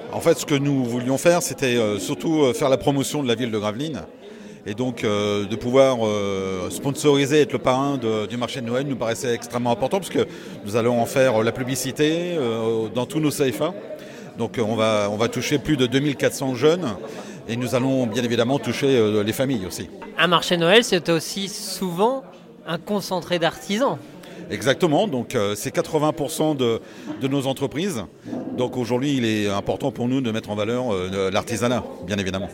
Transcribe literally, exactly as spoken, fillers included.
En fait, ce que nous voulions faire, c'était euh, surtout euh, faire la promotion de la ville de Gravelines. Et donc euh, de pouvoir euh, sponsoriser, être le parrain de, du marché de Noël nous paraissait extrêmement important parce que nous allons en faire la publicité euh, dans tous nos C F A. Donc on va, on va toucher plus de deux mille quatre cents jeunes et nous allons bien évidemment toucher euh, les familles aussi. Un marché de Noël, c'est aussi souvent un concentré d'artisans. Exactement, donc euh, c'est quatre-vingts pour cent de, de nos entreprises. Donc aujourd'hui, il est important pour nous de mettre en valeur euh, l'artisanat, bien évidemment.